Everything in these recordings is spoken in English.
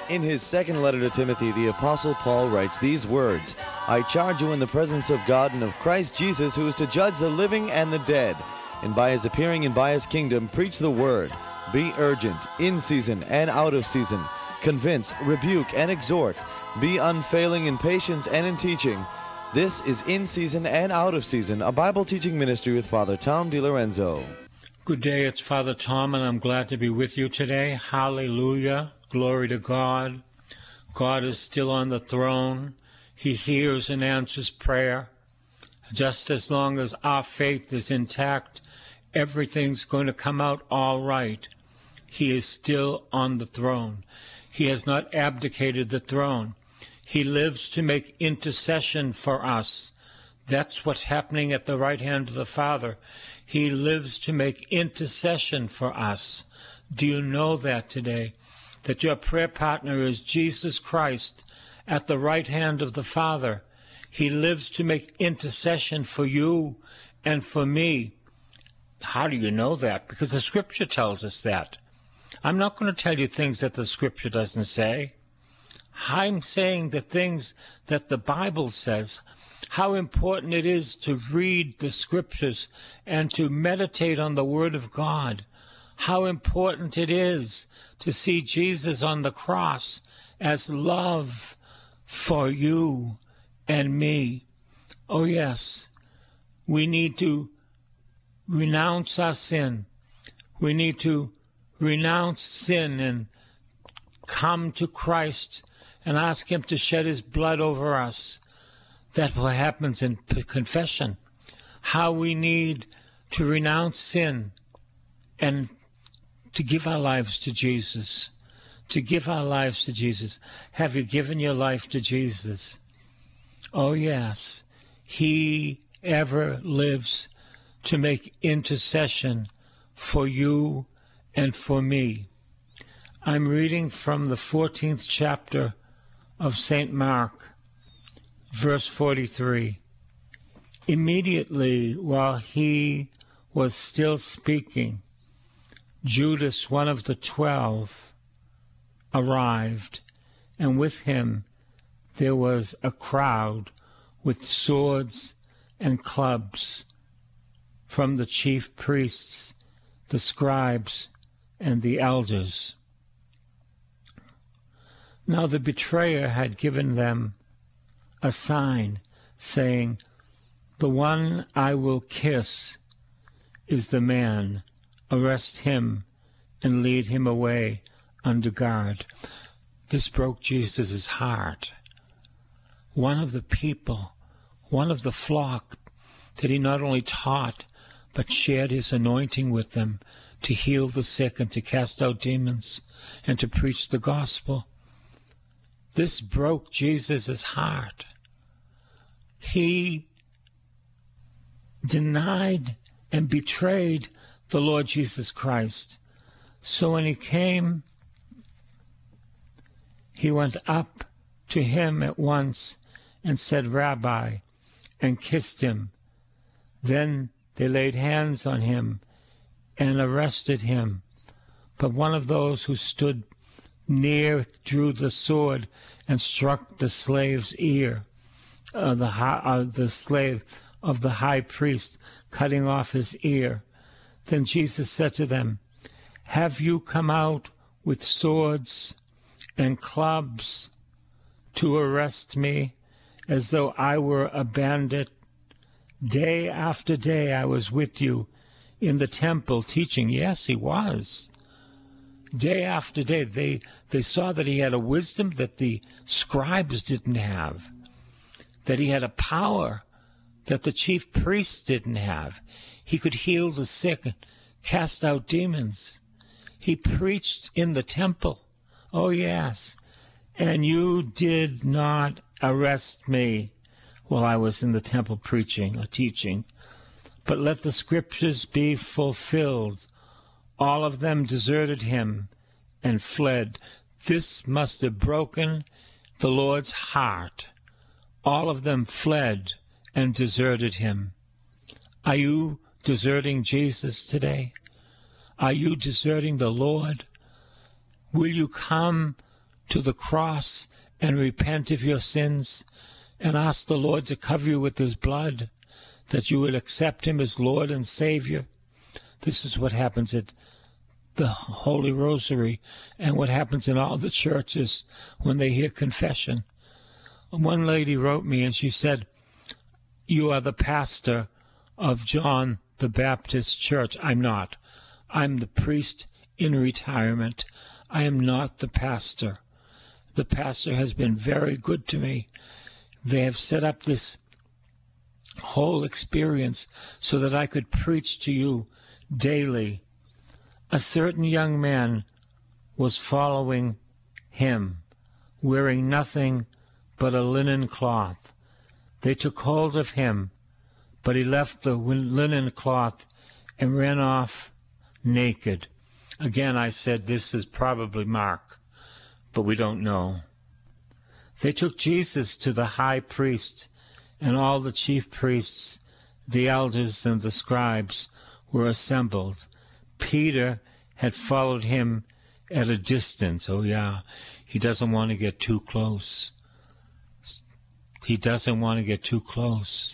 In his second letter to Timothy, the Apostle Paul writes these words, I charge you in the presence of God and of Christ Jesus, who is to judge the living and the dead, and by his appearing and by his kingdom, preach the word. Be urgent, in season and out of season. Convince, rebuke, and exhort. Be unfailing in patience and in teaching. This is In Season and Out of Season, a Bible teaching ministry with Father Tom DiLorenzo. Good day, it's Father Tom, and I'm glad to be with you today. Hallelujah. Glory to God. God is still on the throne. He hears and answers prayer. Just as long as our faith is intact, everything's going to come out all right. He is still on the throne. He has not abdicated the throne. He lives to make intercession for us. That's what's happening at the right hand of the Father. He lives to make intercession for us. Do you know that today? That your prayer partner is Jesus Christ at the right hand of the Father. He lives to make intercession for you and for me. How do you know that? Because the Scripture tells us that. I'm not going to tell you things that the Scripture doesn't say. I'm saying the things that the Bible says, how important it is to read the Scriptures and to meditate on the Word of God, how important it is to see Jesus on the cross as love for you and me. Oh yes, we need to renounce our sin. We need to renounce sin and come to Christ and ask him to shed his blood over us. That's what happens in confession. How we need to renounce sin and to give our lives to Jesus. To give our lives to Jesus. Have you given your life to Jesus? Oh yes, he ever lives to make intercession for you and for me. I'm reading from the 14th chapter of St. Mark, verse 43. Immediately while he was still speaking, Judas, one of the 12, arrived, and with him there was a crowd with swords and clubs from the chief priests, the scribes, and the elders. Now the betrayer had given them a sign, saying, the one I will kiss is the man. Arrest him and lead him away under guard. This broke Jesus' heart. One of the people, one of the flock that he not only taught, but shared his anointing with them to heal the sick and to cast out demons and to preach the gospel. This broke Jesus' heart. He denied and betrayed the Lord Jesus Christ. So when he came, he went up to him at once and said, Rabbi, and kissed him. Then they laid hands on him and arrested him. But one of those who stood near drew the sword and struck the slave's ear, the slave of the high priest, cutting off his ear. Then Jesus said to them, have you come out with swords and clubs to arrest me as though I were a bandit? Day after day I was with you in the temple teaching. Yes, he was. Day after day, they saw that he had a wisdom that the scribes didn't have, that he had a power that the chief priests didn't have. He could heal the sick, cast out demons. He preached in the temple. Oh, yes. And you did not arrest me while I was in the temple preaching or teaching. But let the scriptures be fulfilled. All of them deserted him and fled. This must have broken the Lord's heart. All of them fled and deserted him. Are you deserting Jesus today? Are you deserting the Lord? Will you come to the cross and repent of your sins and ask the Lord to cover you with his blood, that you would accept him as Lord and Savior. This is what happens at the Holy Rosary and what happens in all the churches when they hear confession. One lady wrote me and she said, "You are the pastor of John the Baptist Church." I'm not. I'm the priest in retirement. I am not the pastor. The pastor has been very good to me. They have set up this whole experience so that I could preach to you daily. A certain young man was following him, wearing nothing but a linen cloth. They took hold of him, but he left the linen cloth and ran off naked. Again, I said, this is probably Mark, but we don't know. They took Jesus to the high priest, and all the chief priests, the elders, and the scribes were assembled. Peter had followed him at a distance. Oh, yeah, he doesn't want to get too close. He doesn't want to get too close.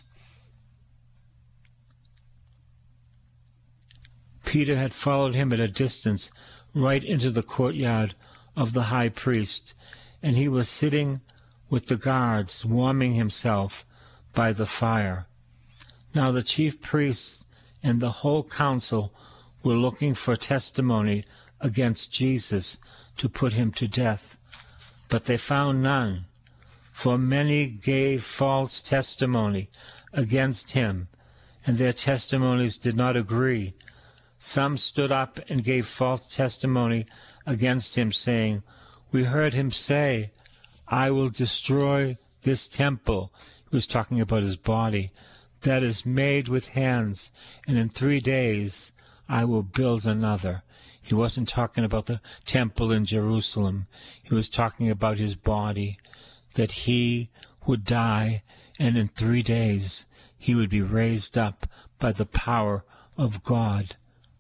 Peter had followed him at a distance right into the courtyard of the high priest, and he was sitting with the guards, warming himself by the fire. Now the chief priests and the whole council were looking for testimony against Jesus to put him to death, but they found none, for many gave false testimony against him, and their testimonies did not agree. Some stood up and gave false testimony against him, saying, "We heard him say, 'I will destroy this temple.'" He was talking about his body. "That is made with hands, and in 3 days I will build another." He wasn't talking about the temple in Jerusalem. He was talking about his body, that he would die, and in 3 days he would be raised up by the power of God.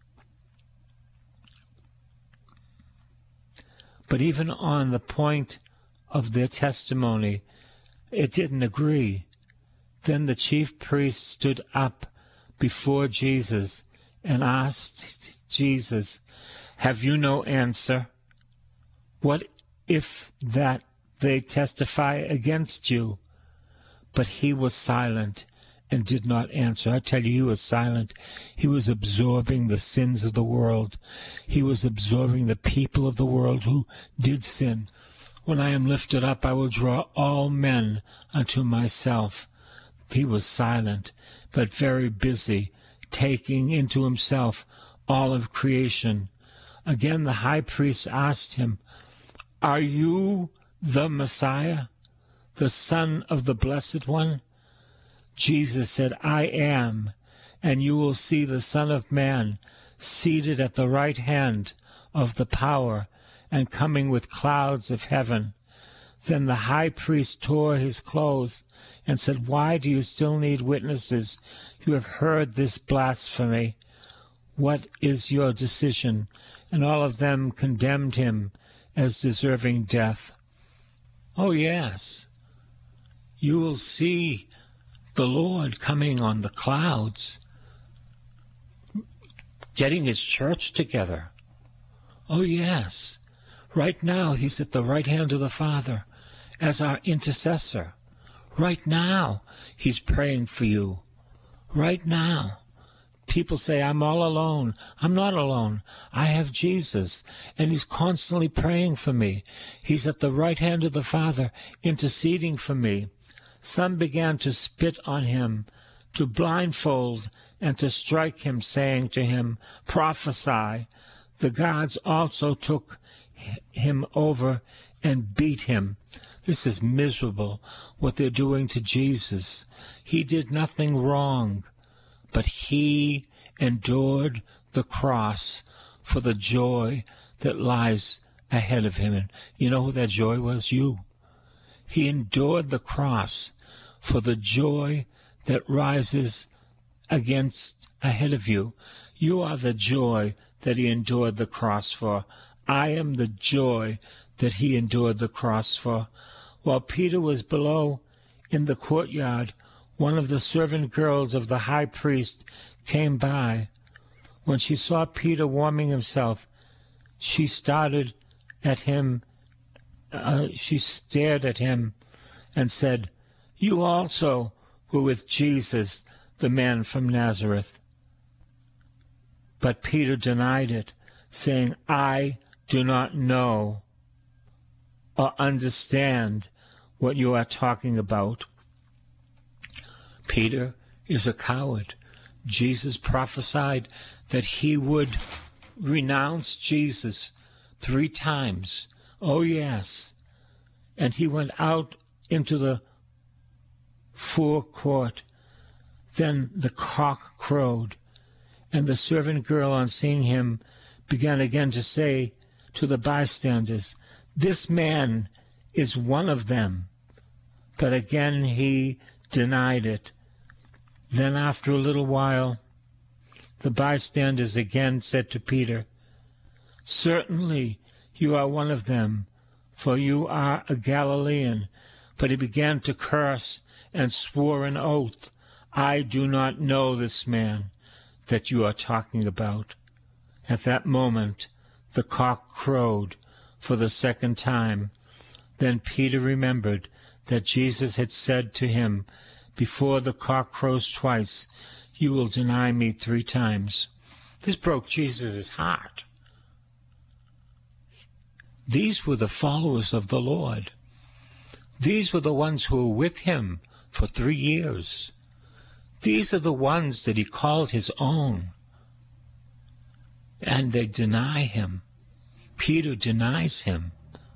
But even on the point of their testimony, it didn't agree. Then the chief priest stood up before Jesus and asked Jesus, "Have you no answer? What if that they testify against you?" But he was silent and did not answer. I tell you, he was silent. He was absorbing the sins of the world. He was absorbing the people of the world who did sin. "When I am lifted up, I will draw all men unto myself." He was silent, but very busy, taking into himself all of creation. Again, the high priest asked him, "Are you the Messiah, the Son of the Blessed One?" Jesus said, "I am, and you will see the Son of Man seated at the right hand of the power and coming with clouds of heaven." Then the high priest tore his clothes and said, "Why do you still need witnesses? You have heard this blasphemy. What is your decision?" And all of them condemned him as deserving death. Oh, yes, you will see the Lord coming on the clouds, getting his church together. Oh, yes, right now he's at the right hand of the Father as our intercessor. Right now he's praying for you. Right now. People say, "I'm all alone." I'm not alone. I have Jesus, and he's constantly praying for me. He's at the right hand of the Father, interceding for me. Some began to spit on him, to blindfold, and to strike him, saying to him, "Prophesy." The guards also took him over and beat him. This is miserable, what they're doing to Jesus. He did nothing wrong, but he endured the cross for the joy that lies ahead of him. And you know who that joy was? You. He endured the cross for the joy that rises ahead of you. You are the joy that he endured the cross for. I am the joy that he endured the cross for. While Peter was below in the courtyard, one of the servant girls of the high priest came by. When she saw Peter warming himself, she stared at him and said, "You also were with Jesus, the man from Nazareth." But Peter denied it, saying, "I do not know or understand what you are talking about." Peter is a coward. Jesus prophesied that he would renounce Jesus 3 times. Oh, yes. And he went out into the forecourt. Then the cock crowed, and the servant girl, on seeing him, began again to say to the bystanders, "This man is one of them." But again he denied it. Then after a little while, the bystanders again said to Peter, "Certainly you are one of them, for you are a Galilean." But he began to curse and swore an oath, "I do not know this man that you are talking about." At that moment the cock crowed for the 2nd time. Then Peter remembered that Jesus had said to him, "Before the cock crows twice, you will deny me 3 times." This broke Jesus' heart. These were the followers of the Lord. These were the ones who were with him for 3 years. These are the ones that he called his own. And they deny him. Peter denies him.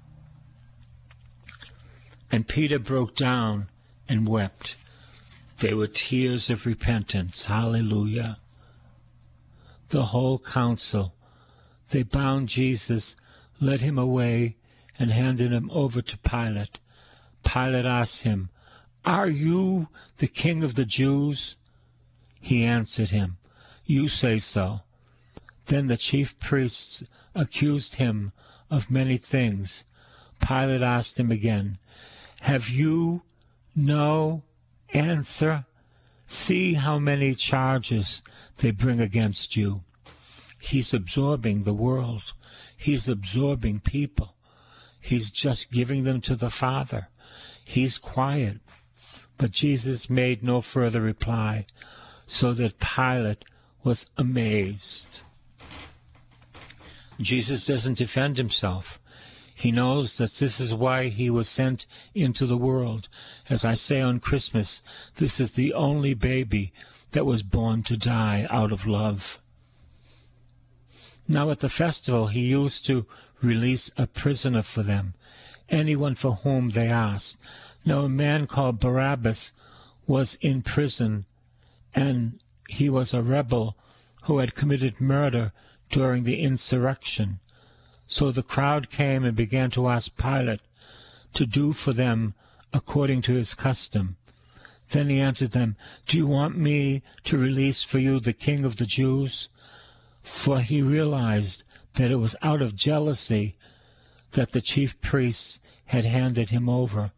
And Peter broke down and wept. They were tears of repentance. Hallelujah. The whole council, they bound Jesus, led him away, and handed him over to Pilate. Pilate asked him, "Are you the king of the Jews?" He answered him, "You say so." Then the chief priests accused him of many things. Pilate asked him again, "Have you no answer? See how many charges they bring against you." He's absorbing the world. He's absorbing people. He's just giving them to the Father. He's quiet. But Jesus made no further reply, so that Pilate was amazed. Jesus doesn't defend himself. He knows that this is why he was sent into the world. As I say on Christmas, this is the only baby that was born to die out of love. Now at the festival he used to release a prisoner for them, anyone for whom they asked. Now a man called Barabbas was in prison, and he was a rebel who had committed murder during the insurrection. So the crowd came and began to ask Pilate to do for them according to his custom. Then he answered them, "Do you want me to release for you the King of the Jews?" For he realized that it was out of jealousy that the chief priests had handed him over.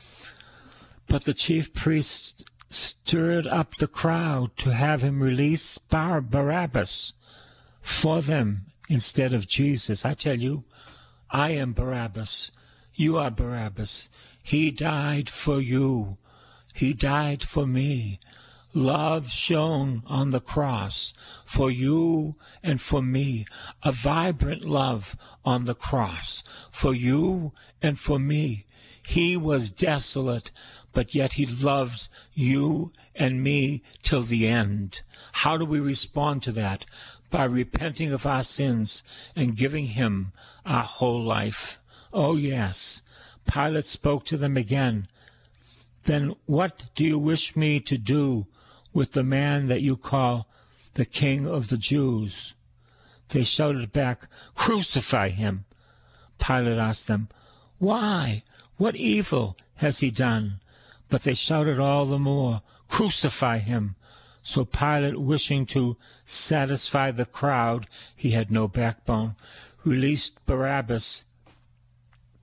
But the chief priests stirred up the crowd to have him release Barabbas for them instead of Jesus. I tell you, I am Barabbas. You are Barabbas. He died for you. He died for me. Love shown on the cross for you and for me. A vibrant love on the cross for you and for me. He was desolate, but yet he loved you and me till the end. How do we respond to that? By repenting of our sins and giving him our whole life. Oh, yes. Pilate spoke to them again. "Then what do you wish me to do with the man that you call the King of the Jews?" They shouted back, "Crucify him." Pilate asked them, "Why? What evil has he done?" But they shouted all the more, "Crucify him." So Pilate, wishing to satisfy the crowd, he had no backbone, released Barabbas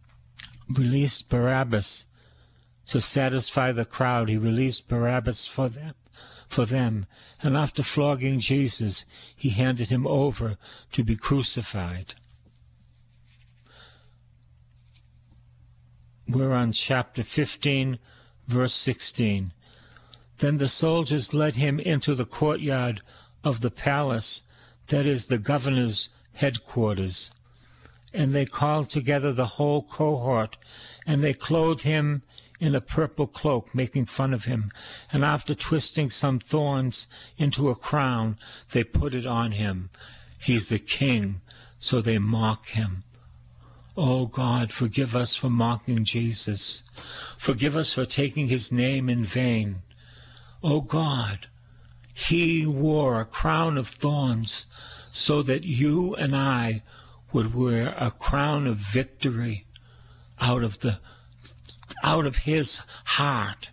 released Barabbas to satisfy the crowd. He released Barabbas for them. And after flogging Jesus, he handed him over to be crucified. We're on chapter 15, verse 16. Then the soldiers led him into the courtyard of the palace, that is the governor's headquarters. And they called together the whole cohort, and they clothed him in a purple cloak, making fun of him. And after twisting some thorns into a crown, they put it on him. He's the king, so they mock him. Oh God, forgive us for mocking Jesus. Forgive us for taking his name in vain. Oh God, he wore a crown of thorns so that you and I would wear a crown of victory out of his heart.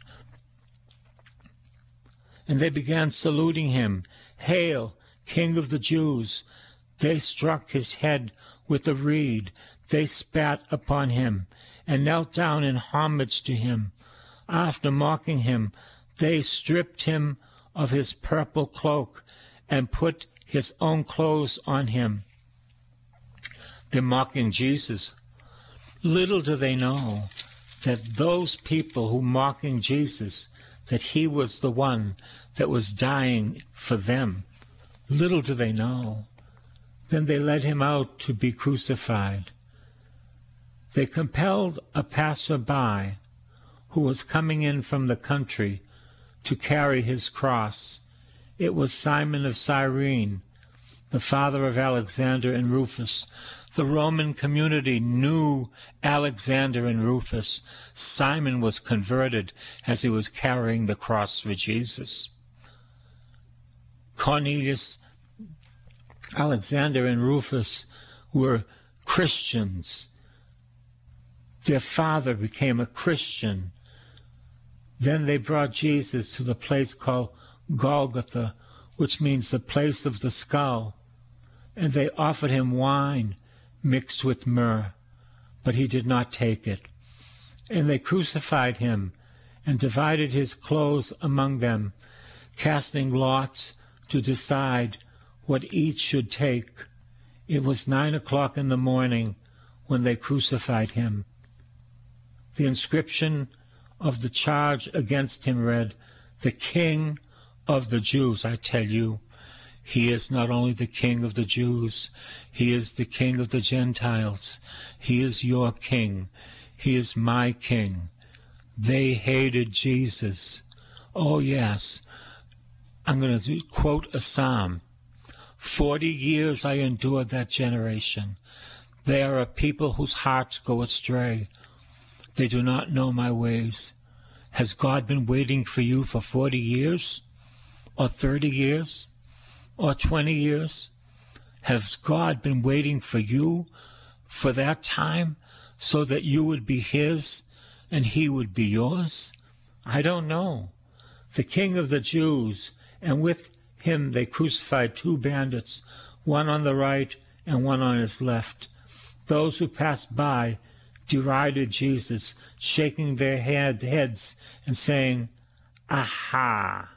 And they began saluting him. Hail, King of the Jews! They struck his head with a reed. They spat upon him and knelt down in homage to him. After mocking him, they stripped him of his purple cloak and put his own clothes on him. They're mocking Jesus. Little do they know that those people who mocking Jesus, that he was the one that was dying for them. Little do they know. Then they led him out to be crucified. They compelled a passerby who was coming in from the country to carry his cross. It was Simon of Cyrene, the father of Alexander and Rufus. The Roman community knew Alexander and Rufus. Simon was converted as he was carrying the cross for Jesus. Cornelius, Alexander, and Rufus were Christians. Their father became a Christian. Then they brought Jesus to the place called Golgotha, which means the place of the skull, and they offered him wine mixed with myrrh, but he did not take it. And they crucified him and divided his clothes among them, casting lots to decide what each should take. It was 9 o'clock in the morning when they crucified him. The inscription of the charge against him read, "The King of the Jews." I tell you, he is not only the King of the Jews, he is the King of the Gentiles. He is your King. He is my King. They hated Jesus. Oh, yes. I'm going to quote a psalm. 40 years I endured that generation. They are a people whose hearts go astray. They do not know my ways. Has God been waiting for you for 40 years? Or 30 years? Or 20 years? Has God been waiting for you for that time so that you would be his and he would be yours? I don't know. The King of the Jews, and with him they crucified 2 bandits, one on the right and one on his left. Those who passed by derided Jesus, shaking their heads and saying, "Aha!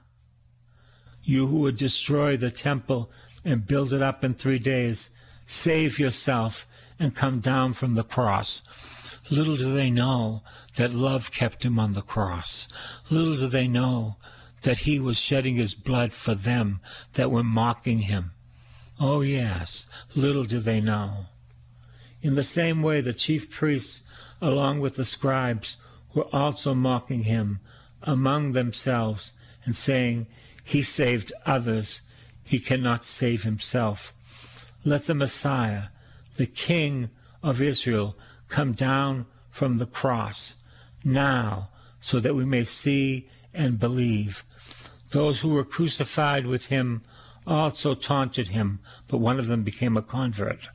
You who would destroy the temple and build it up in 3 days, save yourself and come down from the cross." Little do they know that love kept him on the cross. Little do they know that he was shedding his blood for them that were mocking him. Oh yes, little do they know. In the same way, the chief priests, along with the scribes, were also mocking him among themselves and saying, "He saved others, he cannot save himself. Let the Messiah, the King of Israel, come down from the cross now, so that we may see and believe." Those who were crucified with him also taunted him, but one of them became a convert.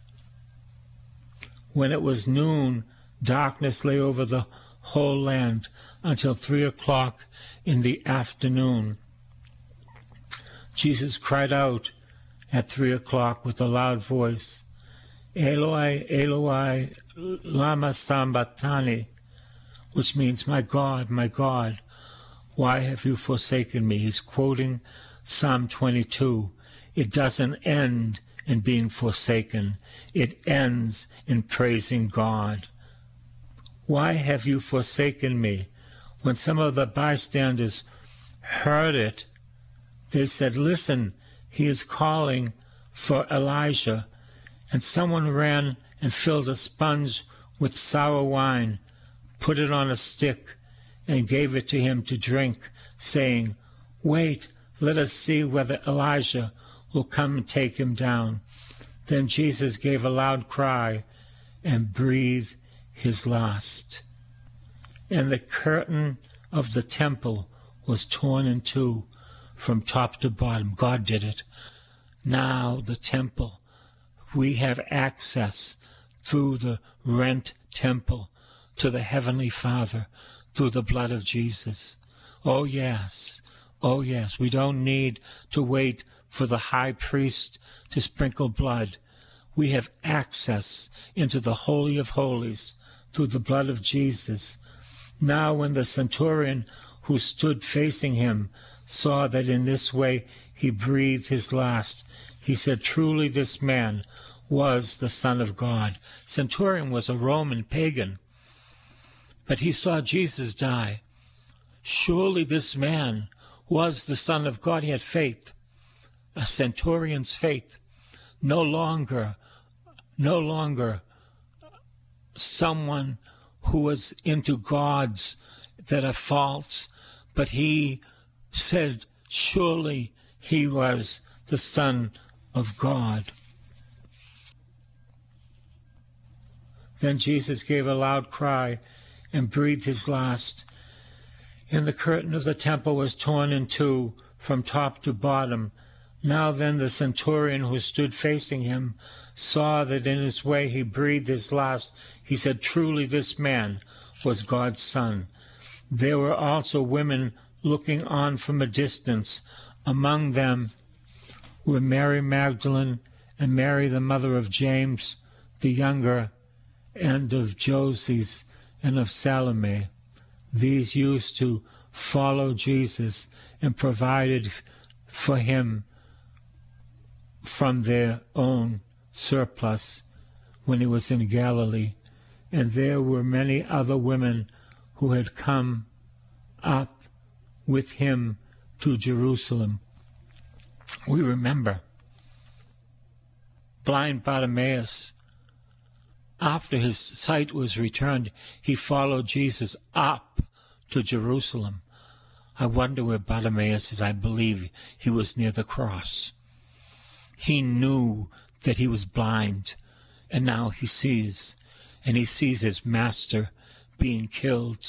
When it was noon, darkness lay over the whole land until 3 o'clock in the afternoon. Jesus cried out at 3 o'clock with a loud voice, "Eloi, Eloi, lama sabachthani," which means, my God, why have you forsaken me? He's quoting Psalm 22. It doesn't end in being forsaken. It ends in praising God. Why have you forsaken me? When some of the bystanders heard it, they said, listen, he is calling for Elijah. And someone ran and filled a sponge with sour wine, put it on a stick, and gave it to him to drink, saying, wait, let us see whether Elijah will come and take him down. Then Jesus gave a loud cry and breathed his last. And the curtain of the temple was torn in two from top to bottom. God did it. Now the temple, we have access through the rent temple to the Heavenly Father through the blood of Jesus. Oh yes, we don't need to wait for the high priest to sprinkle blood. We have access into the Holy of Holies through the blood of Jesus. Now when the centurion who stood facing him saw that in this way he breathed his last, he said, truly this man was the Son of God. Centurion was a Roman pagan, but he saw Jesus die. Surely this man was the Son of God. He had faith, a centurion's faith. No longer someone who was into gods that are false, but he said, surely he was the Son of God. Then Jesus gave a loud cry and breathed his last. And the curtain of the temple was torn in two from top to bottom. Now then the centurion who stood facing him saw that in his way he breathed his last. He said, truly this man was God's Son. There were also women looking on from a distance. Among them were Mary Magdalene and Mary the mother of James the younger, and of Joses and of Salome. These used to follow Jesus and provided for him from their own surplus when he was in Galilee. And there were many other women who had come up with him to Jerusalem. We remember blind Bartimaeus. After his sight was returned, he followed Jesus up to Jerusalem. I wonder where Bartimaeus is. I believe he was near the cross. He knew that he was blind, and now he sees, and he sees his master being killed.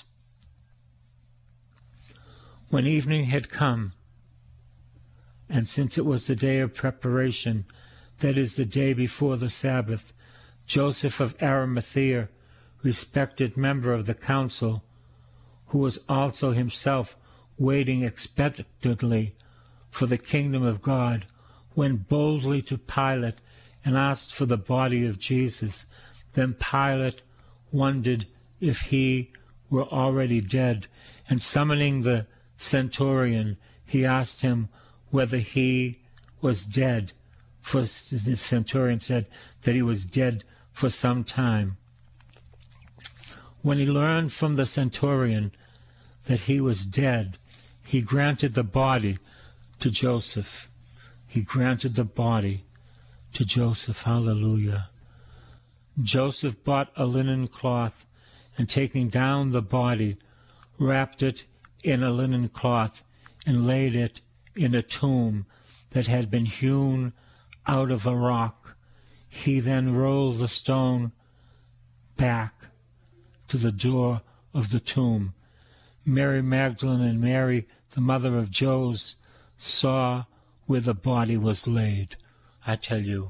When evening had come, and since it was the day of preparation, that is, the day before the Sabbath, Joseph of Arimathea, respected member of the council, who was also himself waiting expectantly for the kingdom of God, went boldly to Pilate and asked for the body of Jesus. Then Pilate wondered if he were already dead, and summoning the centurion, he asked him whether he was dead. For the centurion said that he was dead for some time. When he learned from the centurion that he was dead, he granted the body to Joseph. He granted the body to Joseph. Hallelujah. Joseph bought a linen cloth, and taking down the body, wrapped it in a linen cloth, and laid it in a tomb that had been hewn out of a rock. He then rolled the stone back to the door of the tomb. Mary Magdalene and Mary, the mother of Joses, saw where the body was laid. I tell you,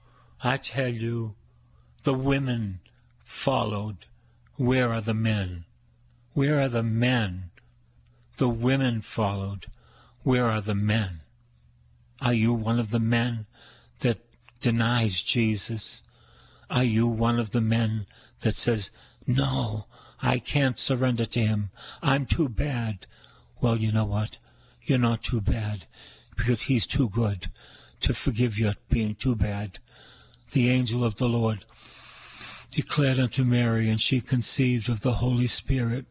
the women followed. Where are the men? Where are the men? The women followed. Where are the men? Are you one of the men that denies Jesus? Are you one of the men that says, no, I can't surrender to him. I'm too bad. Well, you know what? You're not too bad, because he's too good to forgive you being too bad. The angel of the Lord declared unto Mary, and she conceived of the Holy Spirit.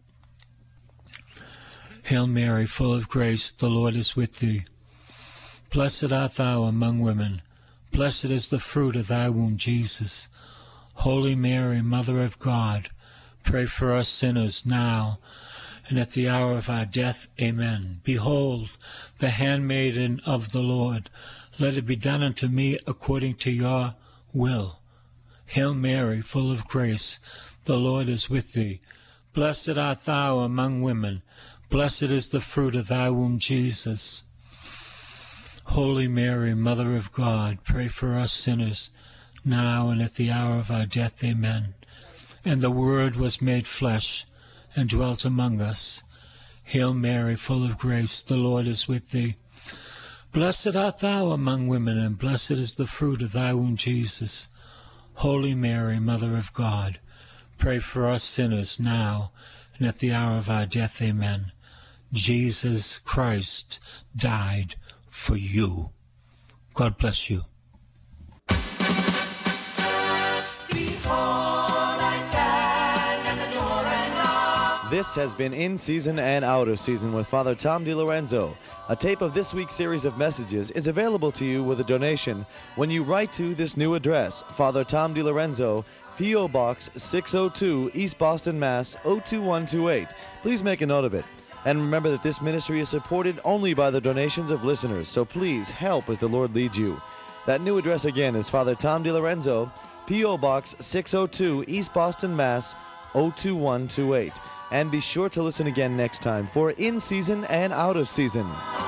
Hail Mary, full of grace, the Lord is with thee. Blessed art thou among women. Blessed is the fruit of thy womb, Jesus. Holy Mary, Mother of God, pray for us sinners now and at the hour of our death. Amen. Behold, the handmaiden of the Lord. Let it be done unto me according to your will. Hail Mary, full of grace, the Lord is with thee. Blessed art thou among women. Blessed is the fruit of thy womb, Jesus. Holy Mary, Mother of God, pray for us sinners, now and at the hour of our death. Amen. And the Word was made flesh, and dwelt among us. Hail Mary, full of grace, the Lord is with thee. Blessed art thou among women, and blessed is the fruit of thy womb, Jesus. Holy Mary, Mother of God, pray for us sinners, now and at the hour of our death. Amen. Jesus Christ died for you. God bless you. This has been In Season and Out of Season with Father Tom DiLorenzo. A tape of this week's series of messages is available to you with a donation when you write to this new address, Father Tom DiLorenzo, P.O. Box 602, East Boston, Mass. 02128. Please make a note of it. And remember that this ministry is supported only by the donations of listeners, so please help as the Lord leads you. That new address again is Father Tom DiLorenzo, P.O. Box 602, East Boston, Mass. 02128. And be sure to listen again next time for In Season and Out of Season.